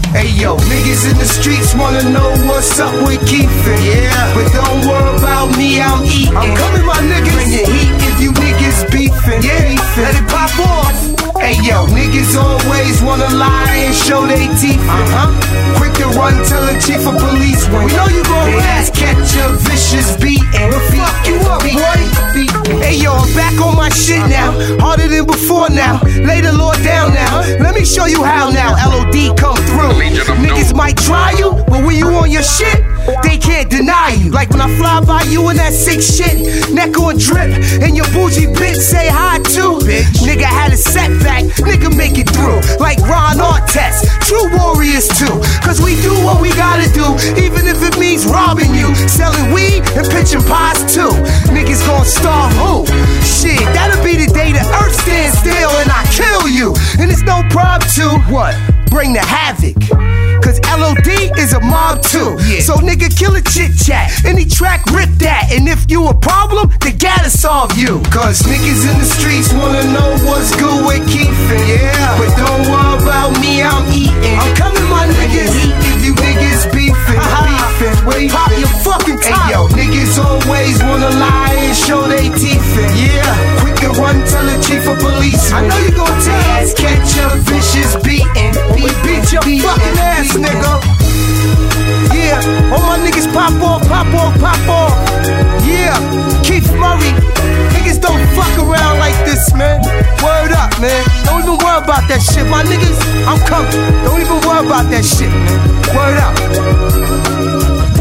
Hey yo, niggas in the streets wanna know what's up with Keefin'. Yeah, but don't worry about me, I'm eating. I'm coming, my niggas. Bring the heat if you niggas beefin'. Yeah, let it pop off. Hey yo, niggas always wanna lie and show they teeth. Quick to run, tell the chief of police when we know you gon' ass catch a vicious beatin'. We'll fuck you up, boy. Hey yo, I'm back on my shit now, harder than before now. Lay the Lord down now. Let me show you how now. LOD come through. Niggas might try you, but when you on your shit, they can't deny you. Like when I fly by you in that sick shit, neck on drip, and your bougie bitch say hi too. Nigga had a setback, nigga make it through. Like Ron Artest, true warriors too. Cause we do what we gotta do, even if it means robbing you, selling weed and pitching pies too. Niggas gon' starve who? Shit, that'll be the day the earth stands still and I kill you. And it's no problem to what? Bring the havoc. Cause LOD is a mob too. So nigga kill a chit chat. Any track rip that. And if you a problem, they gotta solve you. Cause niggas in the streets wanna know what's good with Keefin'. Yeah, but don't worry about me, I'm eating. I'm coming, my niggas. If you niggas beefin', beefin', pop your fucking top. Hey yo, niggas always wanna lie and show they teethin'. Yeah, quick to run, tell the chief of police. I know you gon' ass catch a vicious beatin'. We beat your fucking ass, nigga. Yeah, all my niggas pop off, pop off, pop off. Yeah, Keith Murray. Niggas don't fuck around like this, man. Word up, man. Don't even worry about that shit, my niggas. I'm coming. Don't even worry about that shit, man. Word up.